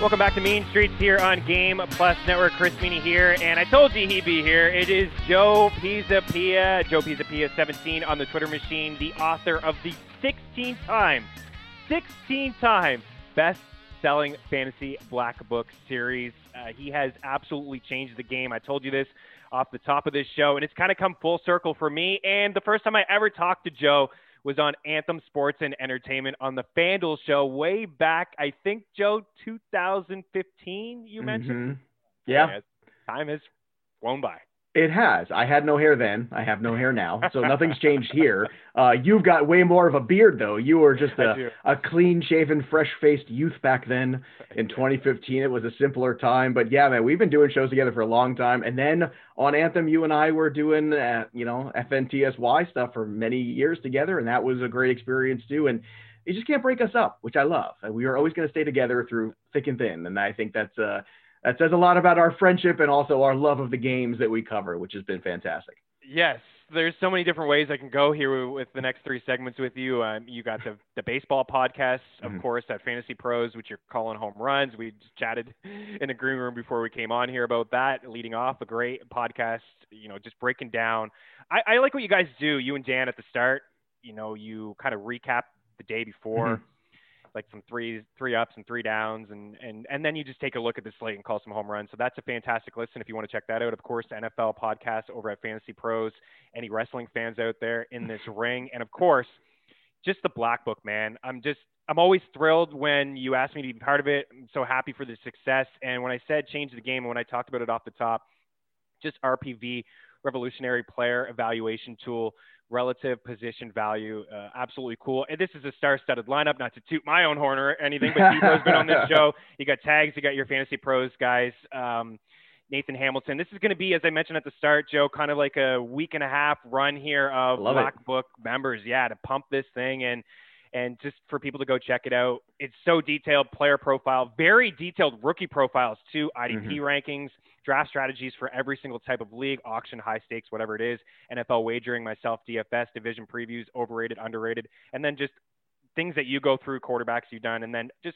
Welcome back to Mean Streets here on Game Plus Network. Chris Meany here, and I told you he'd be here. It is Joe Pisapia, Joe Pisapia 17 on the Twitter machine, the author of the 16-time best-selling fantasy black book series. He has absolutely changed the game. I told you this off the top of this show, and it's kind of come full circle for me. And the first time I ever talked to Joe was on Anthem Sports and Entertainment on the FanDuel show way back, I think, Joe, 2015, you mentioned? Yeah. Time has flown by. It has. I had no hair then. I have no hair now. So nothing's changed here. You've got way more of a beard, though. You were just a clean-shaven, fresh-faced youth back then in 2015. It was a simpler time. But yeah, man, we've been doing shows together for a long time. And then on Anthem, you and I were doing, FNTSY stuff for many years together. And that was a great experience, too. And you just can't break us up, which I love. We are always going to stay together through thick and thin. And I think that says a lot about our friendship and also our love of the games that we cover, which has been fantastic. Yes, there's so many different ways I can go here with the next three segments with you. You got the baseball podcast, of course, at Fantasy Pros, which you're calling home runs. We just chatted in the green room before we came on here about that, leading off a great podcast, just breaking down. I like what you guys do, you and Dan at the start. You kind of recap the day before. Like some three ups and three downs, and then you just take a look at the slate and call some home runs. So that's a fantastic listen if you want to check that out. Of course, the NFL podcast over at Fantasy Pros. Any wrestling fans out there in this ring, and of course, just the Black Book, man. I'm always thrilled when you ask me to be part of it. I'm so happy for the success. And when I said change the game, and when I talked about it off the top, just RPV, Revolutionary Player Evaluation Tool. Relative position value, absolutely cool. And this is a star-studded lineup, not to toot my own horn or anything, but Debo's been on this show. You got Tags, you got your Fantasy Pros guys, Nathan Hamilton. This is going to be, as I mentioned at the start, Joe, kind of like a week and a half run here of Black Book members, to pump this thing and just for people to go check it out. It's so detailed, player profile, very detailed rookie profiles too, IDP rankings, draft strategies for every single type of league, auction, high stakes, whatever it is, NFL wagering, myself, DFS, division previews, overrated, underrated, and then just things that you go through, quarterbacks you've done, and then just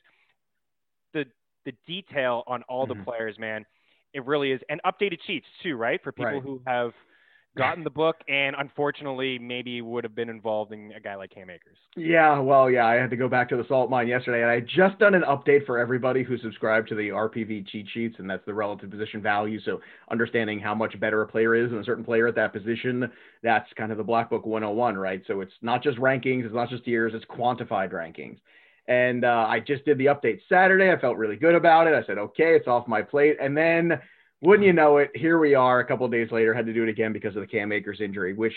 the detail on all the players, man. It really is. And updated cheats too, right? For people who have gotten the book and unfortunately maybe would have been involved in a guy like Cam Akers. Yeah, well, I had to go back to the salt mine yesterday, and I had just done an update for everybody who subscribed to the RPV cheat sheets, and that's the relative position value. So understanding how much better a player is than a certain player at that position, that's kind of the Black Book 101, right? So it's not just rankings, it's not just tiers, it's quantified rankings. And I just did the update Saturday. I felt really good about it. I said, okay, it's off my plate. And then wouldn't you know it, here we are a couple of days later, had to do it again because of the Cam Akers injury, which,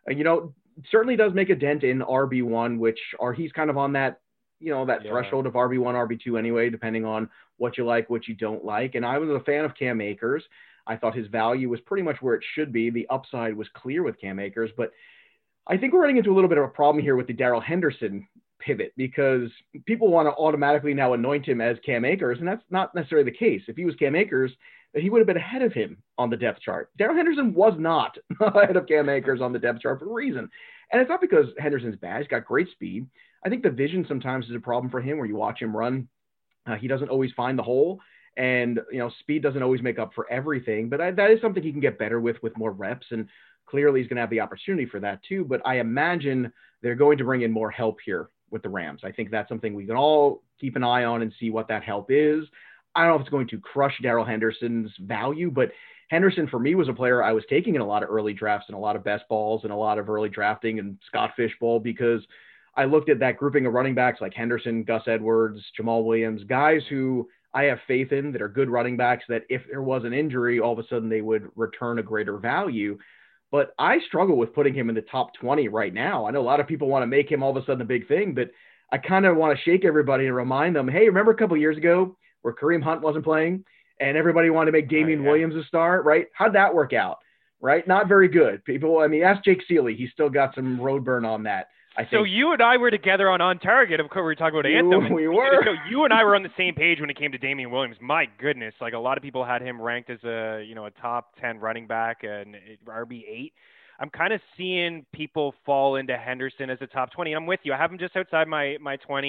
certainly does make a dent in RB1, he's kind of on that, that threshold of RB1, RB2 anyway, depending on what you like, what you don't like. And I was a fan of Cam Akers. I thought his value was pretty much where it should be. The upside was clear with Cam Akers, but I think we're running into a little bit of a problem here with the Darrell Henderson pivot because people want to automatically now anoint him as Cam Akers, and that's not necessarily the case. If he was Cam Akers, he would have been ahead of him on the depth chart. Darrell Henderson was not ahead of Cam Akers on the depth chart for a reason. And it's not because Henderson's bad. He's got great speed. I think the vision sometimes is a problem for him where you watch him run. He doesn't always find the hole. And, speed doesn't always make up for everything. But that is something he can get better with more reps. And clearly he's going to have the opportunity for that too. But I imagine they're going to bring in more help here with the Rams. I think that's something we can all keep an eye on and see what that help is. I don't know if it's going to crush Darrell Henderson's value, but Henderson for me was a player I was taking in a lot of early drafts and a lot of best balls and a lot of early drafting and Scott Fishbowl because I looked at that grouping of running backs like Henderson, Gus Edwards, Jamal Williams, guys who I have faith in that are good running backs that if there was an injury, all of a sudden they would return a greater value. But I struggle with putting him in the top 20 right now. I know a lot of people want to make him all of a sudden a big thing, but I kind of want to shake everybody and remind them, hey, remember a couple of years ago where Kareem Hunt wasn't playing and everybody wanted to make Damian Williams a star, right? How'd that work out, right? Not very good. Ask Jake Seeley. He's still got some road burn on that. I think. So you and I were together on Target. Of course, we were talking about Anthem. We were. So you and I were on the same page when it came to Damian Williams. My goodness, like a lot of people had him ranked as a top 10 running back and RB8. I'm kind of seeing people fall into Henderson as a top 20. I'm with you. I have him just outside my 20.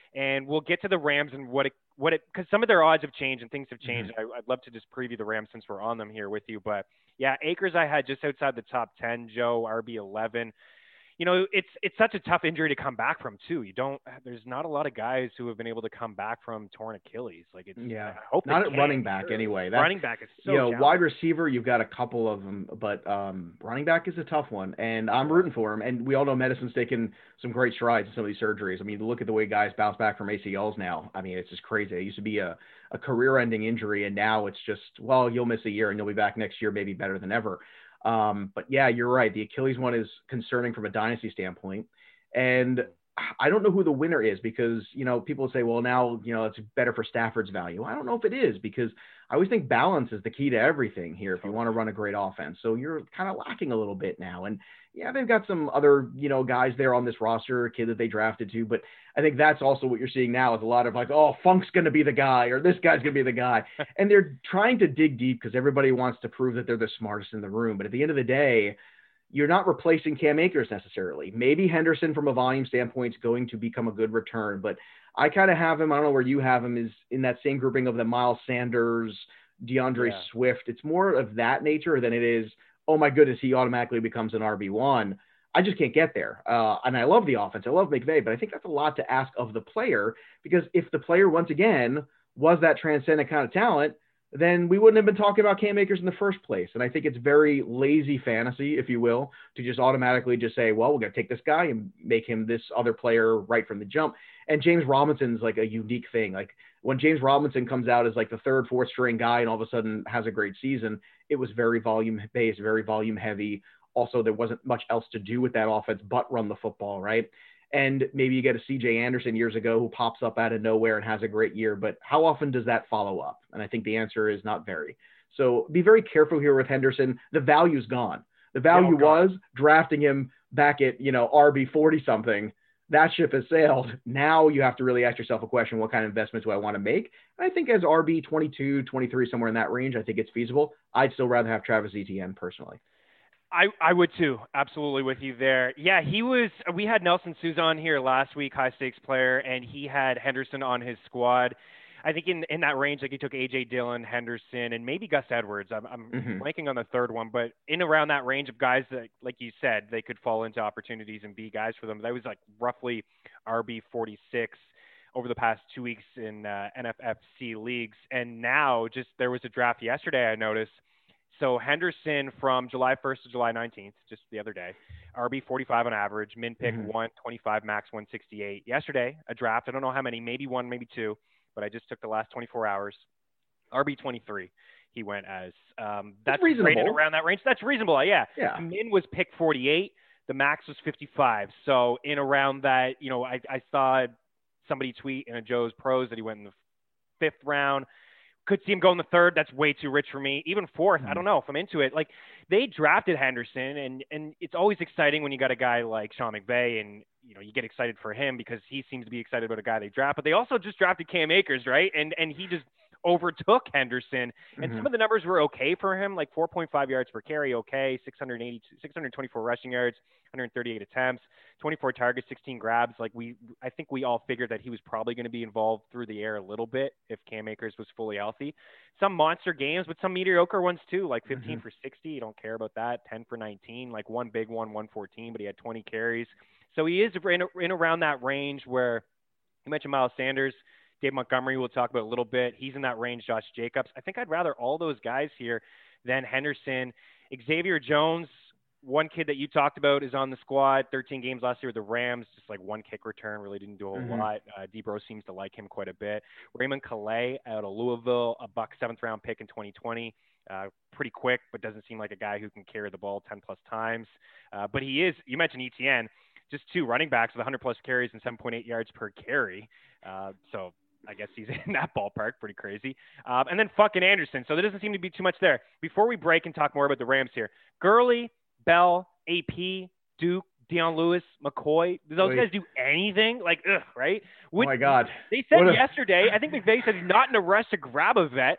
And we'll get to the Rams and because some of their odds have changed and things have changed. I'd love to just preview the Rams since we're on them here with you. But yeah, Akers I had just outside the top 10, Joe, RB11. It's such a tough injury to come back from too. There's not a lot of guys who have been able to come back from torn Achilles. I hope not at running back anyway. Running back is so wide receiver, you've got a couple of them, but running back is a tough one, and I'm rooting for him. And we all know medicine's taken some great strides in some of these surgeries. I mean, look at the way guys bounce back from ACLs now. I mean, it's just crazy. It used to be a career-ending injury, and now it's just, well, you'll miss a year and you'll be back next year, maybe better than ever. But yeah, you're right. The Achilles one is concerning from a dynasty standpoint. And I don't know who the winner is because, people say, well, now, it's better for Stafford's value. I don't know if it is because I always think balance is the key to everything here if you want to run a great offense. So you're kind of lacking a little bit now. And yeah, they've got some other, guys there on this roster, a kid that they drafted too. But I think that's also what you're seeing now is a lot of like, oh, Funk's going to be the guy or this guy's going to be the guy. And they're trying to dig deep because everybody wants to prove that they're the smartest in the room. But at the end of the day, you're not replacing Cam Akers necessarily. Maybe Henderson from a volume standpoint is going to become a good return, but I kind of have him, I don't know where you have him, is in that same grouping of the Miles Sanders, DeAndre Swift. It's more of that nature than it is, oh my goodness, he automatically becomes an RB1. I just can't get there. And I love the offense. I love McVay, but I think that's a lot to ask of the player because if the player, once again, was that transcendent kind of talent, then we wouldn't have been talking about Cam Akers in the first place. And I think it's very lazy fantasy, if you will, to just automatically just say, well, we're going to take this guy and make him this other player right from the jump. And James Robinson's like a unique thing. Like when James Robinson comes out as like the third, fourth string guy and all of a sudden has a great season, it was very volume based, very volume heavy. Also, there wasn't much else to do with that offense but run the football, right? And maybe you get a CJ Anderson years ago who pops up out of nowhere and has a great year, but how often does that follow up? And I think the answer is not very. So be very careful here with Henderson. The value's gone. The value was drafting him back at, RB 40 something. That ship has sailed. Now you have to really ask yourself a question, what kind of investments do I want to make? And I think as RB 22, 23, somewhere in that range, I think it's feasible. I'd still rather have Travis Etienne personally. I would too. Absolutely with you there. Yeah, we had Nelson Sousa on here last week, high stakes player, and he had Henderson on his squad. I think in that range, like he took A.J. Dillon, Henderson, and maybe Gus Edwards. I'm blanking on the third one, but in around that range of guys that, like you said, they could fall into opportunities and be guys for them. That was like roughly RB 46 over the past 2 weeks in NFFC leagues. And now there was a draft yesterday I noticed. So Henderson from July 1st to July 19th, just the other day, RB 45 on average, min pick 125, max 168. Yesterday, a draft, I don't know how many, maybe one, maybe two, but I just took the last 24 hours. RB 23, he went as. That's reasonable. Rated around that range. That's reasonable, yeah. The min was pick 48. The max was 55. So in around that, I saw somebody tweet in a Joe's Pros that he went in the fifth round. Could see him go in the third. That's way too rich for me. Even fourth, I don't know if I'm into it. Like they drafted Henderson, and it's always exciting when you got a guy like Sean McVay, and you get excited for him because he seems to be excited about a guy they draft. But they also just drafted Cam Akers, right? And he just overtook Henderson, and some of the numbers were okay for him, like 4.5 yards per carry, okay, 624 rushing yards, 138 attempts, 24 targets, 16 grabs. I think we all figured that he was probably going to be involved through the air a little bit if Cam Akers was fully healthy. Some monster games, but some mediocre ones too, like 15 for 60. You don't care about that. 10 for 19, like one big one, 114, but he had 20 carries. So he is in around that range where you mentioned Miles Sanders. Dave Montgomery we'll talk about a little bit. He's in that range. Josh Jacobs. I think I'd rather all those guys here than Henderson. Xavier Jones, one kid that you talked about, is on the squad. 13 games last year with the Rams, just like one kick return, really didn't do a whole lot. Debro seems to like him quite a bit. Raymond Calais out of Louisville, a Buck 7th-round pick in 2020. Pretty quick, but doesn't seem like a guy who can carry the ball 10-plus times. But he is, you mentioned Etienne, just two running backs with 100-plus carries and 7.8 yards per carry. So I guess he's in that ballpark. Pretty crazy. And then fucking Anderson. So there doesn't seem to be too much there. Before we break and talk more about the Rams here, Gurley, Bell, AP, Duke, Deion Lewis, McCoy, do those guys do anything? Like, right? Oh, my God. They said yesterday, I think McVay said he's not in a rush to grab a vet.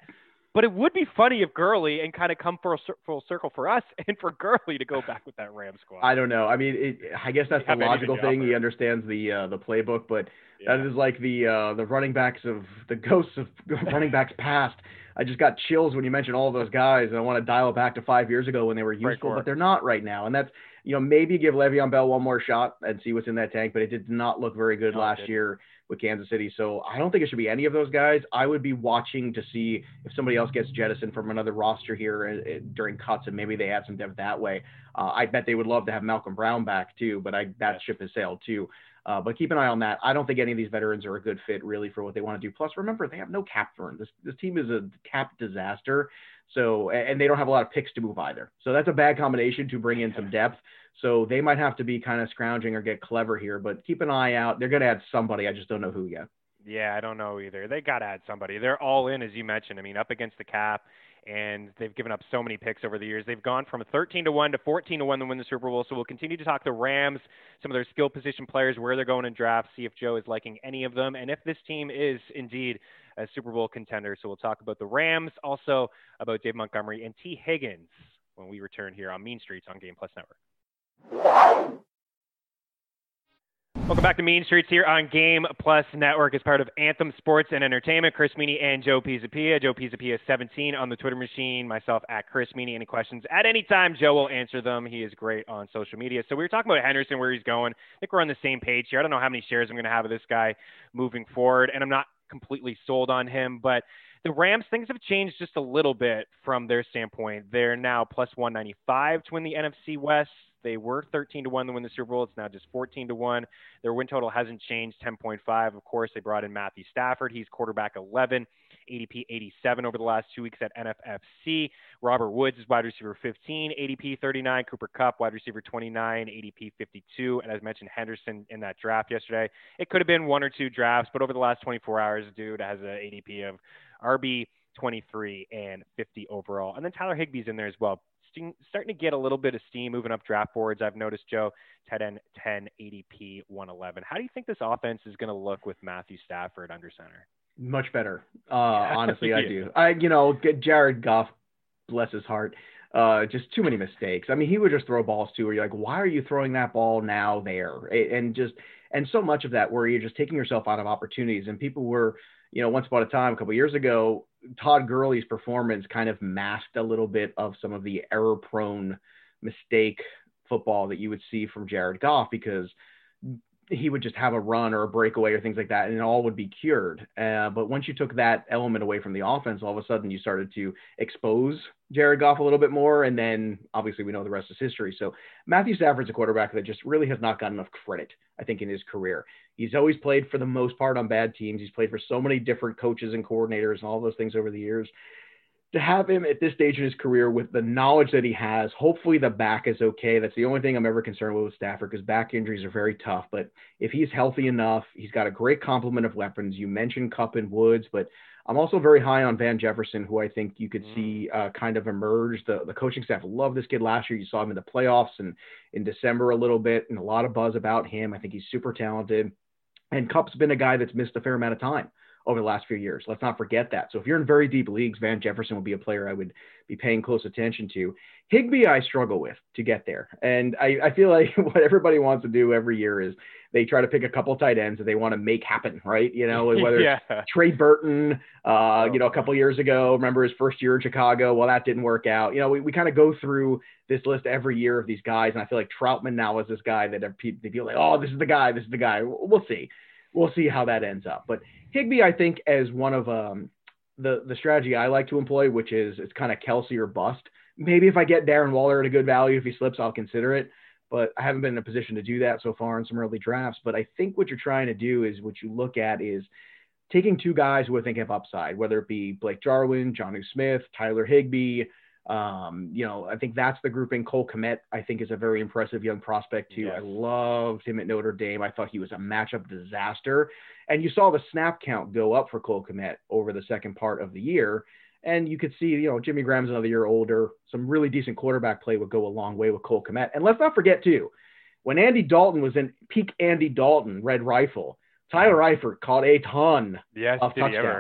But it would be funny if Gurley and kind of come full circle for us and for Gurley to go back with that Ram squad. I don't know. I mean, I guess that's the logical thing. He understands the playbook, but that is like the running backs of the ghosts of running backs past. I just got chills when you mentioned all of those guys, and I want to dial back to 5 years ago when they were useful, but they're not right now. And that's, maybe give Le'Veon Bell one more shot and see what's in that tank, but it did not look very good last year with Kansas City. So I don't think it should be any of those guys. I would be watching to see if somebody else gets jettisoned from another roster here during cuts, and maybe they add some depth that way. I bet they would love to have Malcolm Brown back too, but that ship has sailed too. But keep an eye on that. I don't think any of these veterans are a good fit really for what they want to do. Plus, remember, they have no cap burn. This team is a cap disaster. So, and they don't have a lot of picks to move either. So that's a bad combination to bring in some depth. So they might have to be kind of scrounging or get clever here, but keep an eye out. They're going to add somebody. I just don't know who yet. Yeah, I don't know either. They got to add somebody. They're all in, as you mentioned. I mean, up against the cap, and they've given up so many picks over the years. They've gone from 13-1 to 14-1 to win the Super Bowl. So we'll continue to talk the Rams, some of their skill position players, where they're going in drafts, see if Joe is liking any of them, and if this team is indeed a Super Bowl contender. So we'll talk about the Rams, also about Dave Montgomery and T. Higgins when we return here on Mean Streets on Game Plus Network. Welcome back to Mean Streets here on Game Plus Network as part of Anthem Sports and Entertainment. Chris Meany and Joe Pisapia. Joe Pisapia 17 on the Twitter machine. Myself at Chris Meany. Any questions at any time, Joe will answer them. He is great on social media. So we were talking about Henderson, where he's going. I think we're on the same page here. I don't know how many shares I'm going to have of this guy moving forward, and I'm not completely sold on him, but the Rams, things have changed just a little bit from their standpoint. They're now plus 195 to win the NFC West. They were 13-1 to win the Super Bowl. It's now just 14-1. Their win total hasn't changed, 10.5. Of course, they brought in Matthew Stafford. He's quarterback 11, ADP 87 over the last 2 weeks at NFFC. Robert Woods is wide receiver 15, ADP 39. Cooper Kupp, wide receiver 29, ADP 52. And as mentioned, Henderson in that draft yesterday. It could have been 1 or 2 drafts, but over the last 24 hours, dude has an ADP of RB 23 and 50 overall. And then Tyler Higbee's in there as well. Starting to get a little bit of steam moving up draft boards. I've noticed, Joe, tight end 10, ADP 111. How do you think this offense is going to look with Matthew Stafford under center? Much better. Honestly, I do. Jared Goff, bless his heart, just too many mistakes. I mean, he would just throw balls too, where you're like, why are you throwing that ball now there? And so much of that where you're just taking yourself out of opportunities. And people were, once upon a time, a couple of years ago, Todd Gurley's performance kind of masked a little bit of some of the error-prone mistake football that you would see from Jared Goff, because he would just have a run or a breakaway or things like that, and it all would be cured. But once you took that element away from the offense, all of a sudden you started to expose Jared Goff a little bit more, and then obviously we know the rest is history. So Matthew Stafford's a quarterback that just really has not gotten enough credit, I think, in his career. He's always played for the most part on bad teams. He's played for so many different coaches and coordinators and all those things over the years. To have him at this stage in his career with the knowledge that he has, hopefully the back is okay. That's the only thing I'm ever concerned with Stafford, because back injuries are very tough. But if he's healthy enough, he's got a great complement of weapons. You mentioned Kupp and Woods, but I'm also very high on Van Jefferson, who I think you could see kind of emerge. The coaching staff loved this kid last year. You saw him in the playoffs and in December a little bit, and a lot of buzz about him. I think he's super talented. And Kupp's been a guy that's missed a fair amount of time over the last few years. Let's not forget that. So if you're in very deep leagues, Van Jefferson would be a player I would be paying close attention to. Higbee, I struggle with to get there. And I feel like what everybody wants to do every year is they try to pick a couple tight ends that they want to make happen, right? Whether it's Trey Burton, a couple years ago, remember his first year in Chicago? Well, that didn't work out. We kind of go through this list every year of these guys. And I feel like Troutman now is this guy that they feel like, oh, this is the guy. We'll see. We'll see how that ends up. But Higbee, I think, as one of the strategy I like to employ, which is it's kind of Kelsey or bust. Maybe if I get Darren Waller at a good value, if he slips, I'll consider it. But I haven't been in a position to do that so far in some early drafts. But I think what you're trying to do is what you look at is taking two guys who I think have upside, whether it be Blake Jarwin, Jonnu Smith, Tyler Higbee. I think that's the grouping. Cole Kmet, I think, is a very impressive young prospect too. Yes. I loved him at Notre Dame. I thought he was a matchup disaster. And you saw the snap count go up for Cole Kmet over the second part of the year. And you could see, Jimmy Graham's another year older. Some really decent quarterback play would go a long way with Cole Kmet. And let's not forget too, when Andy Dalton was in peak Andy Dalton, Red Rifle, Tyler Eifert caught a ton of touchdowns.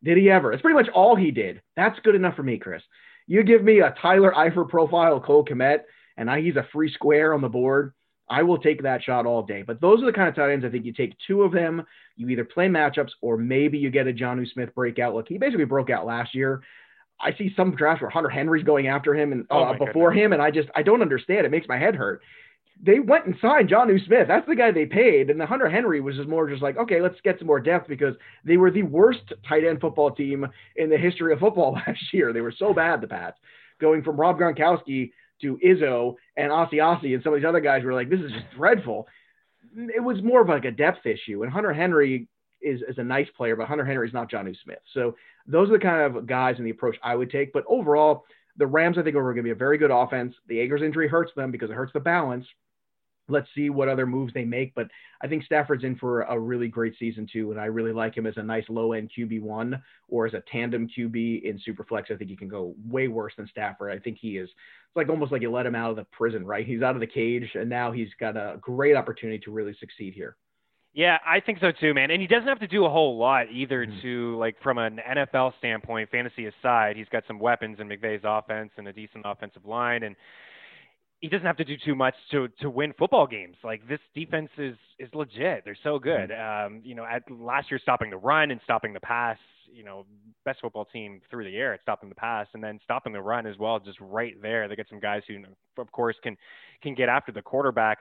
Did he ever? It's pretty much all he did. That's good enough for me, Chris. You give me a Tyler Eifert profile, Cole Kmet, and he's a free square on the board. I will take that shot all day. But those are the kind of tight ends I think you take two of them. You either play matchups or maybe you get a Jonnu Smith breakout. Look, he basically broke out last year. I see some drafts where Hunter Henry's going after him and before him, and I don't understand. It makes my head hurt. They went and signed Jonnu Smith. That's the guy they paid. And the Hunter Henry was just more just like, okay, let's get some more depth because they were the worst tight end football team in the history of football last year. They were so bad, the Pats, going from Rob Gronkowski to Izzo and Asiasi and some of these other guys were like, this is just dreadful. It was more of like a depth issue. And Hunter Henry is a nice player, but Hunter Henry is not Jonnu Smith. So those are the kind of guys in the approach I would take. But overall, the Rams, I think, are going to be a very good offense. The Akers injury hurts them because it hurts the balance. Let's see what other moves they make. But I think Stafford's in for a really great season too. And I really like him as a nice low-end QB1 or as a tandem QB in Superflex. I think he can go way worse than Stafford. I think he is, it's like almost like you let him out of the prison, right? He's out of the cage and now he's got a great opportunity to really succeed here. Yeah, I think so too, man. And he doesn't have to do a whole lot either to, like, from an NFL standpoint, fantasy aside, he's got some weapons in McVay's offense and a decent offensive line. And he doesn't have to do too much to win football games. Like, this defense is legit. They're so good. At last year, stopping the run and stopping the pass, best football team through the air at stopping the pass and then stopping the run as well. Just right there. They get some guys who, of course, can get after the quarterback.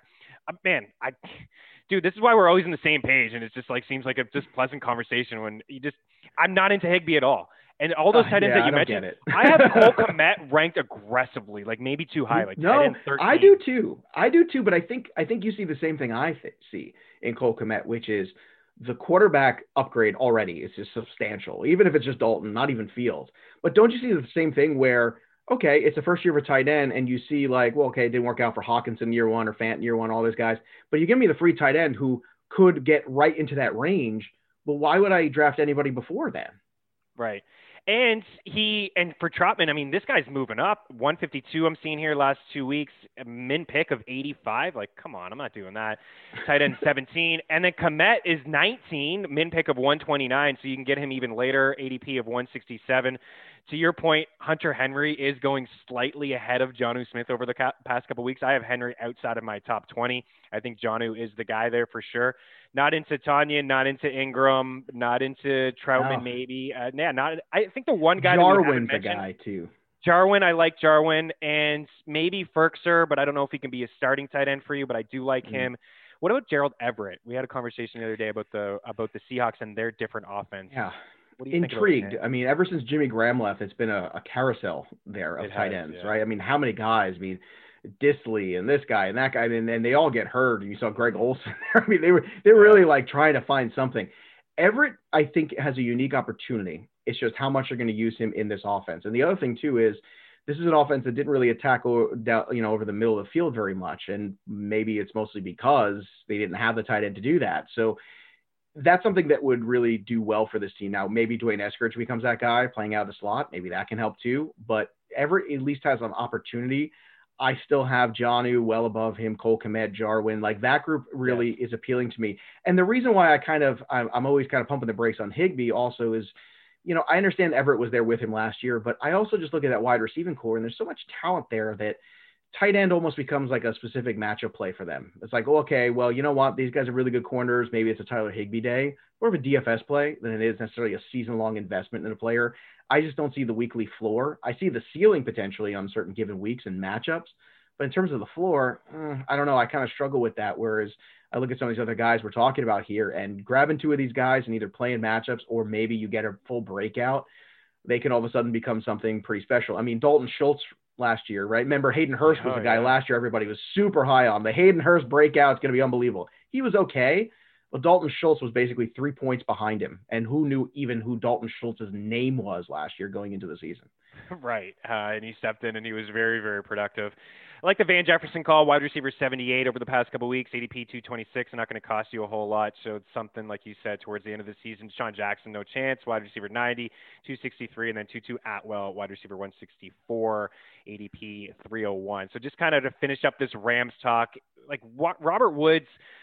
Dude, this is why we're always on the same page. And it's just like, seems like a just pleasant conversation when I'm not into Higbee at all. And all those tight ends that you mentioned, I have Cole Kmet ranked aggressively, like maybe too high, like no, 13. I do too. But I think you see the same thing I see in Cole Kmet, which is the quarterback upgrade already is just substantial, even if it's just Dalton, not even Fields. But don't you see the same thing where, okay, it's the first year of a tight end, and you see like, well, okay, it didn't work out for Hawkinson year one or Fant year one, all those guys. But you give me the free tight end who could get right into that range. Well, why would I draft anybody before then? Right. And for Trotman, I mean, this guy's moving up. 152 I'm seeing here last 2 weeks. A min pick of 85. Like, come on, I'm not doing that. Tight end 17. And then Kmet is 19, min pick of 129, so you can get him even later, ADP of 167. To your point, Hunter Henry is going slightly ahead of Jonnu Smith over the past couple of weeks. I have Henry outside of my top 20. I think Jonnu is the guy there for sure. Not into Tanya, not into Ingram, not into Troutman, maybe. I think the one guy Jarwin's a guy too. Jarwin, I like Jarwin, and maybe Ferkser, but I don't know if he can be a starting tight end for you, but I do like him. What about Gerald Everett? We had a conversation the other day about the Seahawks and their different offense. Yeah. Intrigued. I mean, ever since Jimmy Graham left, it's been a carousel there of tight ends, right? I mean, how many guys? I mean, Disley and this guy and that guy, and then they all get hurt. And you saw Greg Olsen there. I mean, they were really like trying to find something. Everett, I think, has a unique opportunity. It's just how much they're going to use him in this offense. And the other thing too is this is an offense that didn't really attack over the middle of the field very much, and maybe it's mostly because they didn't have the tight end to do that. So that's something that would really do well for this team. Now, maybe Dwayne Eskridge becomes that guy playing out of the slot. Maybe that can help too. But Everett at least has an opportunity. I still have Jonnu well above him, Cole Kmet, Jarwin. Like, that group really is appealing to me. And the reason why I'm always kind of pumping the brakes on Higbee also is, I understand Everett was there with him last year, but I also just look at that wide receiving core, and there's so much talent there that tight end almost becomes like a specific matchup play for them. It's like, okay, well, you know what? These guys are really good corners. Maybe it's a Tyler Higbee day, more of a DFS play than it is necessarily a season-long investment in a player. I just don't see the weekly floor. I see the ceiling potentially on certain given weeks and matchups, but in terms of the floor, I don't know. I kind of struggle with that. Whereas I look at some of these other guys we're talking about here, and grabbing two of these guys and either playing matchups or maybe you get a full breakout, they can all of a sudden become something pretty special. I mean, Dalton Schultz last year, right? Remember, Hayden Hurst was the guy last year everybody was super high on. The Hayden Hurst breakout is going to be unbelievable. He was okay, but Dalton Schultz was basically 3 points behind him. And who knew even who Dalton Schultz's name was last year going into the season? Right. And he stepped in and he was very, very productive. I like the Van Jefferson call, wide receiver 78 over the past couple of weeks, ADP 226, not going to cost you a whole lot. Showed something, like you said, towards the end of the season. Deshaun Jackson, no chance, wide receiver 90, 263, and then Tutu Atwell, wide receiver 164, ADP 301. So just kind of to finish up this Rams talk, like Robert Woods,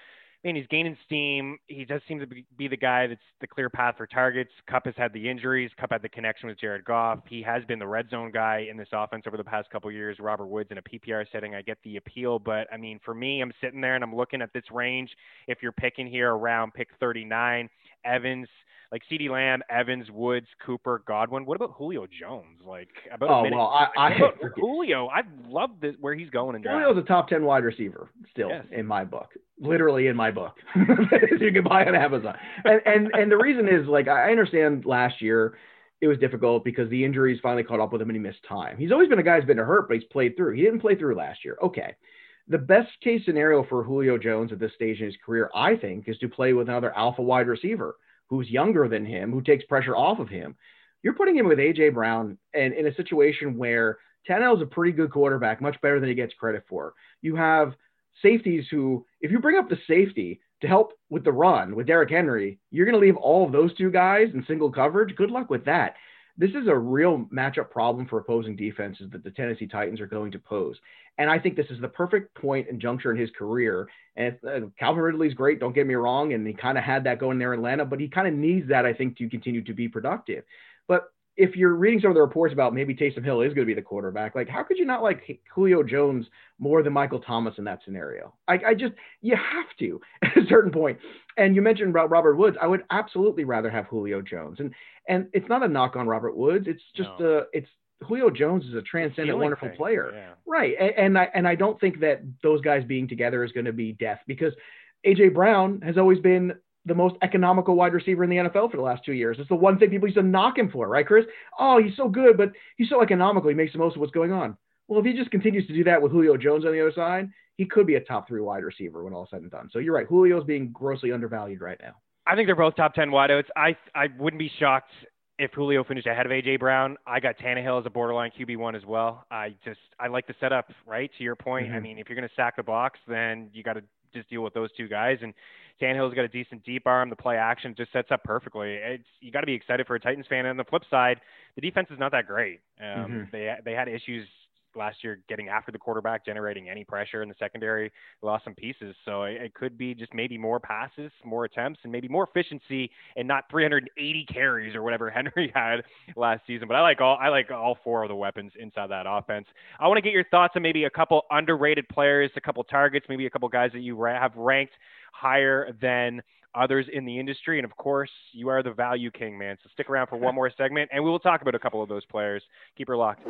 and he's gaining steam. He does seem to be the guy that's the clear path for targets. Kupp has had the injuries. Kupp had the connection with Jared Goff. He has been the red zone guy in this offense over the past couple of years. Robert Woods in a PPR setting, I get the appeal. But, I mean, for me, I'm sitting there and I'm looking at this range. If you're picking here around pick 39, Evans, like CeeDee Lamb, Evans, Woods, Cooper, Godwin. What about Julio Jones? Like about a minute. Well, Julio. I love this where he's going in draft. Julio's a top 10 wide receiver still in my book, literally in my book. You can buy on Amazon. And the reason is, like, I understand last year it was difficult because the injuries finally caught up with him and he missed time. He's always been a guy who's been hurt, but he's played through. He didn't play through last year. Okay. The best case scenario for Julio Jones at this stage in his career, I think, is to play with another alpha wide receiver who's younger than him, who takes pressure off of him. You're putting him with A.J. Brown and in a situation where Tannehill is a pretty good quarterback, much better than he gets credit for. You have safeties who, if you bring up the safety to help with the run with Derrick Henry, you're going to leave all of those two guys in single coverage. Good luck with that. This is a real matchup problem for opposing defenses that the Tennessee Titans are going to pose. And I think this is the perfect point and juncture in his career. And Calvin Ridley's great, don't get me wrong, and he kind of had that going there in Atlanta, but he kind of needs that, I think, to continue to be productive. But if you're reading some of the reports about maybe Taysom Hill is going to be the quarterback, like, how could you not like Julio Jones more than Michael Thomas in that scenario? You have to at a certain point. And you mentioned about Robert Woods. I would absolutely rather have Julio Jones. And it's not a knock on Robert Woods. It's just it's Julio Jones is a transcendent, wonderful player. Yeah. Right. And I don't think that those guys being together is going to be death, because A.J. Brown has always been the most economical wide receiver in the NFL for the last 2 years. It's the one thing people used to knock him for, right, Chris? Oh, he's so good, but he's so economical. He makes the most of what's going on. Well, if he just continues to do that with Julio Jones on the other side, he could be a top 3 wide receiver when all is said and done. So you're right. Julio's being grossly undervalued right now. I think they're both top 10 wideouts. I wouldn't be shocked if Julio finished ahead of A.J. Brown. I got Tannehill as a borderline QB1 as well. I like the setup, right? To your point, mm-hmm. I mean, if you're going to stack the box, then you got to just deal with those two guys. And Tannehill's got a decent deep arm. The play action just sets up perfectly. You got to be excited for a Titans fan. And on the flip side, the defense is not that great. They had issues last year getting after the quarterback, generating any pressure in the secondary. They lost some pieces. So it could be just maybe more passes, more attempts, and maybe more efficiency, and not 380 carries or whatever Henry had last season. But I like all 4 of the weapons inside that offense. I want to get your thoughts on maybe a couple underrated players, a couple targets, maybe a couple guys that you have ranked higher than others in the industry. And of course, you are the value king, man. So stick around for one more segment, and we will talk about a couple of those players. Keep her locked.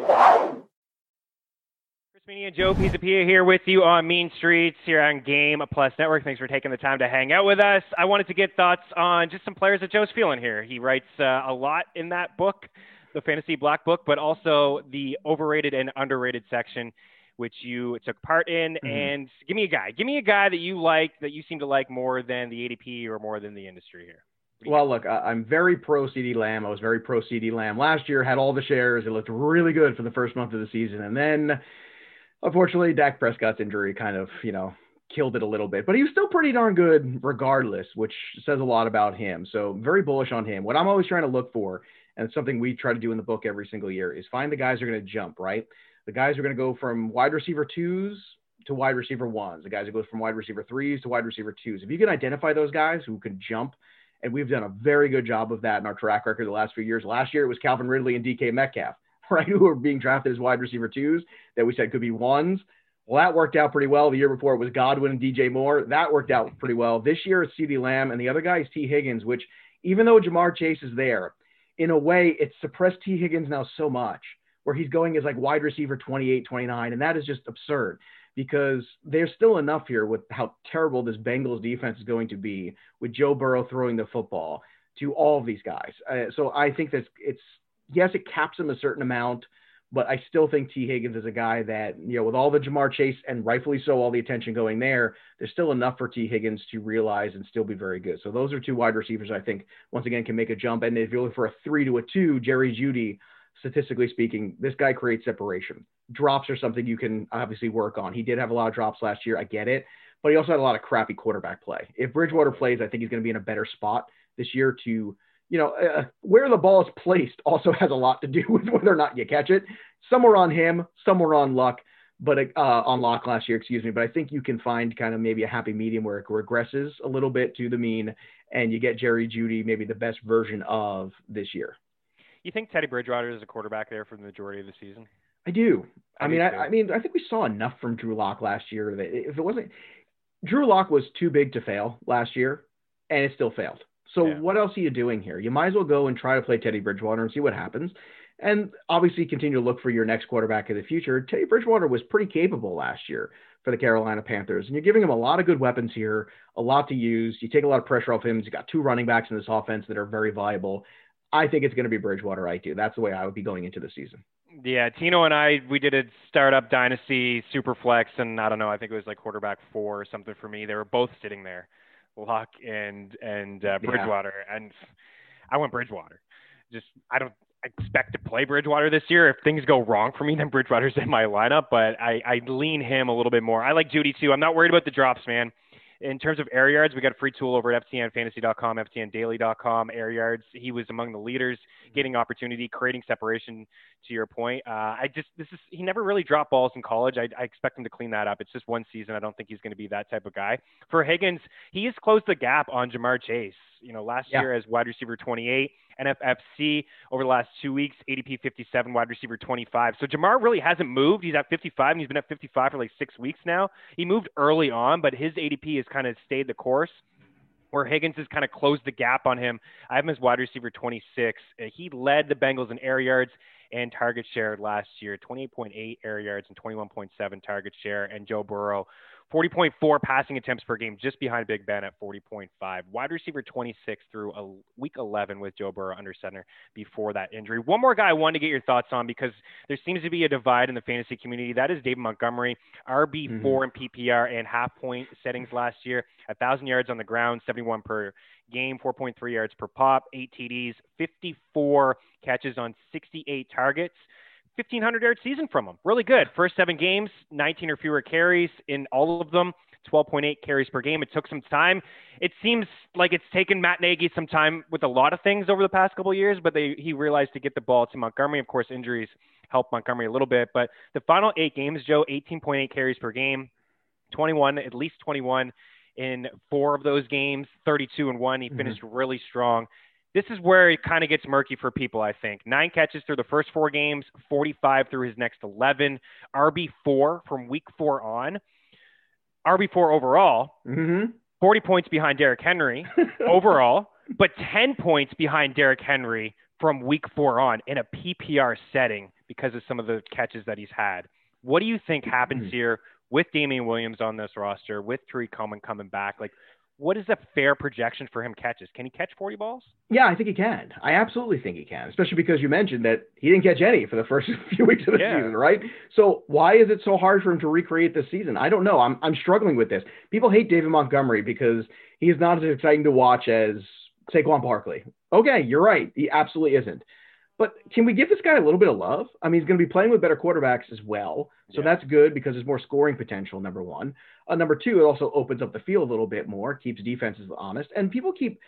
Chris Meany and Joe Pisapia here with you on Mean Streets here on Game Plus Network. Thanks for taking the time to hang out with us. I wanted to get thoughts on just some players that Joe's feeling here. He writes a lot in that book, the Fantasy Black Book, but also the overrated and underrated section, which you took part in. Mm-hmm. And give me a guy that you like, that you seem to like more than the ADP or more than the industry here. Well, look, I'm very pro CeeDee Lamb. I was very pro CeeDee Lamb last year, had all the shares. It looked really good for the first month of the season. And then, unfortunately, Dak Prescott's injury kind of, killed it a little bit. But he was still pretty darn good regardless, which says a lot about him. So very bullish on him. What I'm always trying to look for, and it's something we try to do in the book every single year, is find the guys who are going to jump, right? The guys who are going to go from wide receiver 2s to wide receiver 1s. The guys who go from wide receiver 3s to wide receiver 2s. If you can identify those guys who can jump, and we've done a very good job of that in our track record the last few years. Last year, it was Calvin Ridley and DK Metcalf, right, who were being drafted as wide receiver 2s that we said could be 1s. Well, that worked out pretty well. The year before, it was Godwin and DJ Moore. That worked out pretty well. This year, it's CeeDee Lamb, and the other guy is T. Higgins, which, even though Jamar Chase is there, in a way, it's suppressed T. Higgins now so much, where he's going as like wide receiver 28, 29, and that is just absurd, because there's still enough here with how terrible this Bengals defense is going to be with Joe Burrow throwing the football to all of these guys. So I think that yes, it caps him a certain amount, but I still think T. Higgins is a guy that, with all the Jamar Chase and rightfully so, all the attention going there, there's still enough for T. Higgins to realize and still be very good. So those are 2 wide receivers I think, once again, can make a jump. And if you're looking for a 3 to a 2, Jerry Jeudy, statistically speaking, this guy creates separation. Drops are something you can obviously work on. He did have a lot of drops last year. I get it. But he also had a lot of crappy quarterback play. If Bridgewater plays, I think he's going to be in a better spot this year to, where the ball is placed also has a lot to do with whether or not you catch it. Somewhere on him, somewhere on luck. but on lock last year, excuse me. But I think you can find kind of maybe a happy medium where it regresses a little bit to the mean, and you get Jerry Jeudy maybe the best version of this year. You think Teddy Bridgewater is a quarterback there for the majority of the season? I do. I mean, do I think we saw enough from Drew Lock last year that if it wasn't, Drew Lock was too big to fail last year, and it still failed. So what else are you doing here? You might as well go and try to play Teddy Bridgewater and see what happens. And obviously continue to look for your next quarterback in the future. Teddy Bridgewater was pretty capable last year for the Carolina Panthers. And you're giving him a lot of good weapons here, a lot to use. You take a lot of pressure off him. He's got 2 running backs in this offense that are very viable. I think it's going to be Bridgewater, I do. That's the way I would be going into the season. Yeah, Tino and I, we did a startup dynasty super flex, and I don't know, I think it was like quarterback 4 or something for me. They were both sitting there, Luck and Bridgewater, and I went Bridgewater. I don't expect to play Bridgewater this year. If things go wrong for me, then Bridgewater's in my lineup, but I lean him a little bit more. I like Jeudy too. I'm not worried about the drops, man. In terms of air yards, we got a free tool over at ftnfantasy.com, ftndaily.com. Air yards, he was among the leaders, getting opportunity, creating separation. To your point, he never really dropped balls in college. I expect him to clean that up. It's just one season. I don't think he's going to be that type of guy. For Higgins, he has closed the gap on Jamar Chase. Last year as wide receiver 28, NFFC over the last 2 weeks, ADP 57, wide receiver 25. So Jamar really hasn't moved. He's at 55, and he's been at 55 for like 6 weeks now. He moved early on, but his ADP has kind of stayed the course, where Higgins has kind of closed the gap on him. I have him as wide receiver 26. He led the Bengals in air yards and target share last year, 28.8 air yards and 21.7 target share. And Joe Burrow, 40.4 passing attempts per game, just behind Big Ben at 40.5. Wide receiver 26 through week 11 with Joe Burrow under center before that injury. One more guy I wanted to get your thoughts on, because there seems to be a divide in the fantasy community. That is David Montgomery, RB4 in PPR and half-point settings last year, 1,000 yards on the ground, 71 per game, 4.3 yards per pop, 8 TDs, 54 catches on 68 targets. 1,500-yard season from him. Really good. First 7 games, 19 or fewer carries in all of them, 12.8 carries per game. It took some time. It seems like it's taken Matt Nagy some time with a lot of things over the past couple of years, but he realized to get the ball to Montgomery. Of course, injuries helped Montgomery a little bit, but the final 8 games, Joe, 18.8 carries per game, at least 21 in 4 of those games, 32-1. He finished really strong. This is where it kind of gets murky for people, I think. 9 catches through the first 4 games, 45 through his next 11. RB4 from week 4 on. RB4 overall, 40 points behind Derrick Henry overall, but 10 points behind Derrick Henry from week 4 on in a PPR setting because of some of the catches that he's had. What do you think happens here with Damian Williams on this roster, with Tariq Coleman coming back? Like, what is a fair projection for him catches? Can he catch 40 balls? Yeah, I think he can. I absolutely think he can, especially because you mentioned that he didn't catch any for the first few weeks of the season, right? So why is it so hard for him to recreate this season? I don't know. I'm struggling with this. People hate David Montgomery because he is not as exciting to watch as Saquon Barkley. Okay, you're right. He absolutely isn't. But can we give this guy a little bit of love? I mean, he's going to be playing with better quarterbacks as well. So that's good because there's more scoring potential, number one. Number two, it also opens up the field a little bit more, keeps defenses honest. And people keep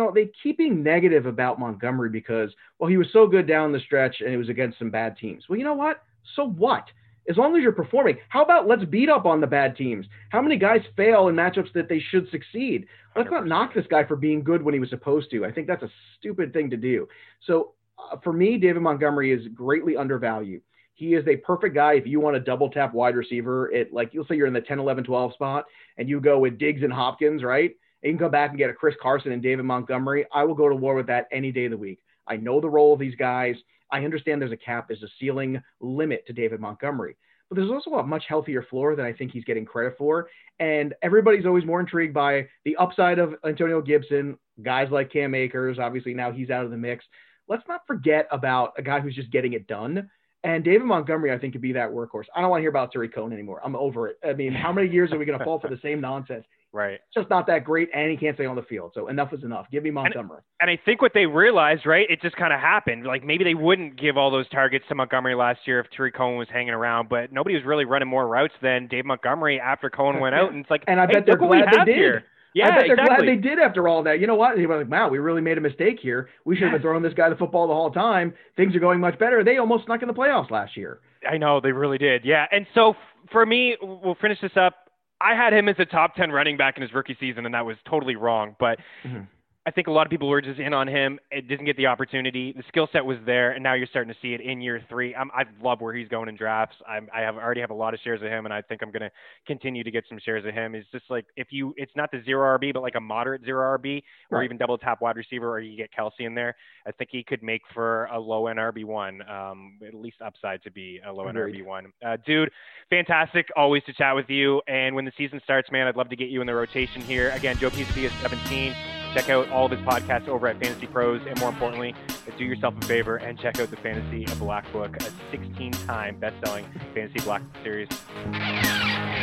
being negative about Montgomery because, well, he was so good down the stretch and it was against some bad teams. Well, you know what? So what? As long as you're performing, how about let's beat up on the bad teams? How many guys fail in matchups that they should succeed? Let's not knock this guy for being good when he was supposed to. I think that's a stupid thing to do. So for me, David Montgomery is greatly undervalued. He is a perfect guy if you want to double tap wide receiver. You'll say you're in the 10, 11, 12 spot and you go with Diggs and Hopkins, right? And you can come back and get a Chris Carson and David Montgomery. I will go to war with that any day of the week. I know the role of these guys. I understand there's a cap, there's a ceiling limit to David Montgomery. But there's also a much healthier floor than I think he's getting credit for. And everybody's always more intrigued by the upside of Antonio Gibson, guys like Cam Akers. Obviously, now he's out of the mix. Let's not forget about a guy who's just getting it done. And David Montgomery, I think, could be that workhorse. I don't want to hear about Tariq Cohen anymore. I'm over it. I mean, how many years are we going to fall for the same nonsense? Right. It's just not that great, and he can't stay on the field. So enough is enough. Give me Montgomery. And I think what they realized, right, it just kind of happened. Like, maybe they wouldn't give all those targets to Montgomery last year if Tariq Cohen was hanging around, but nobody was really running more routes than Dave Montgomery after Cohen went out. And it's like, and I bet they're glad they did. Here. Yeah, I bet they're exactly. glad they did after all that. You know what? He was like, wow, we really made a mistake here. We should have been throwing this guy the football the whole time. Things are going much better. They almost snuck in the playoffs last year. I know they really did. Yeah. And so for me, we'll finish this up. I had him as a top 10 running back in his rookie season, and that was totally wrong. But I think a lot of people were just in on him. It didn't get the opportunity. The skill set was there, and now you're starting to see it in year 3. I love where he's going in drafts. I already have a lot of shares of him, and I think I'm going to continue to get some shares of him. It's just like it's not the 0 RB, but like a moderate 0 RB, or even double tap wide receiver, or you get Kelsey in there. I think he could make for a low end RB1, at least upside to be a low end RB1. Dude, fantastic always to chat with you. And when the season starts, man, I'd love to get you in the rotation here. Again, Joe Pisapia is 17. Check out all of his podcasts over at Fantasy Pros, and more importantly, do yourself a favor and check out the Fantasy Black Book, a 16-time best-selling Fantasy Black series.